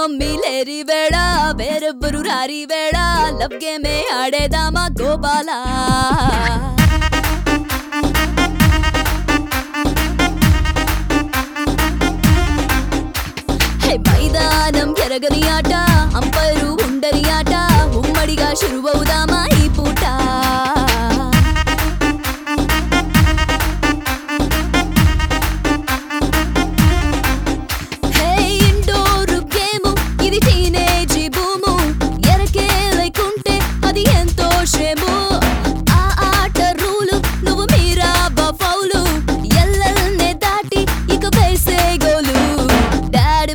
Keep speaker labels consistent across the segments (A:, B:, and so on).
A: mummy లేరి వేళ వేరెవ్వరు రారి వేళ లవ్ గేమే ఆడేదామా గోపాలా మైదానం ఎరగని ఆట అంపైరు ఉండని ఆట ఉమ్మడిగా శురువవుదామా ఈ పూట ఇండోరు గేము ఇది టీనేజ్ భూము ఎరకే లేకుంటే అది ఎంతో శ్రేము ఆ ఆట రూలు నువ్వు మీరా బఫౌలు ఎల్లల్నే దాటి ఇక వేసే గోలు డాడీ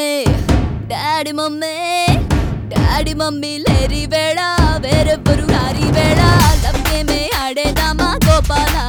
A: మమ్మీ లేరి వేళ వేరెవ్వరు రారి వేళ లవ్ గేమే ఆడేదామా గోపాలా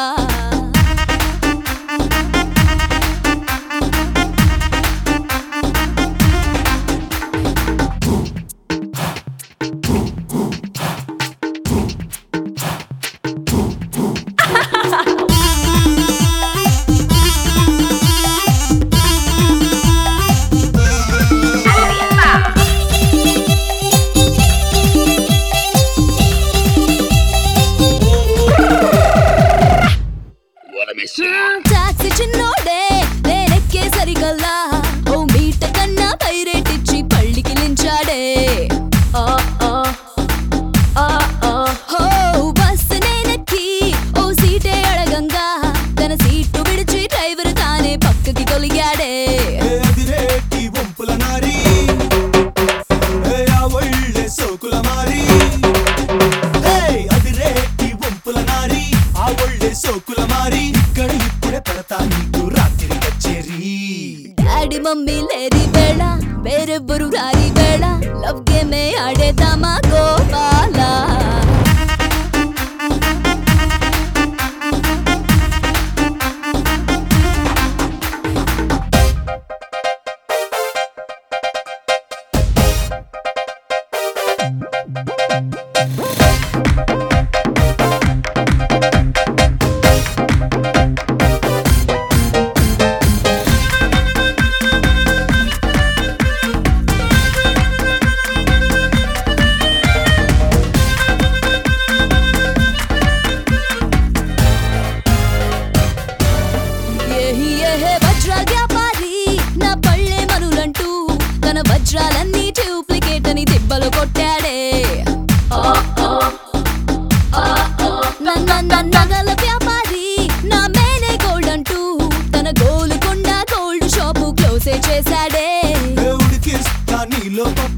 A: టాక్సీ చిన్నోడే నేనెక్కే సరిగల్లా ఓ మీట కన్నా పైరేటిచ్చి పళ్ళికి లించాడే బస్సు నేనెక్కి ఓ సీటే అడగంగా తన సీటు విడిచి డ్రైవర్ తానే పక్కకి తొలిగాడే డాడీ మమ్మీ లేరి వేళ వేరెవ్వరు రారి వేళ లవ్ గేమే ఆడేదామా గోపాలా వజ్రాలన్నీ డూప్లికేట్ అని దెబ్బలు కొట్టాడే నగల వ్యాపారి నా మేనే గోల్డ్ అంటూ తన గోలుకొండ గోల్డ్ షాపు క్లోజే చేశాడే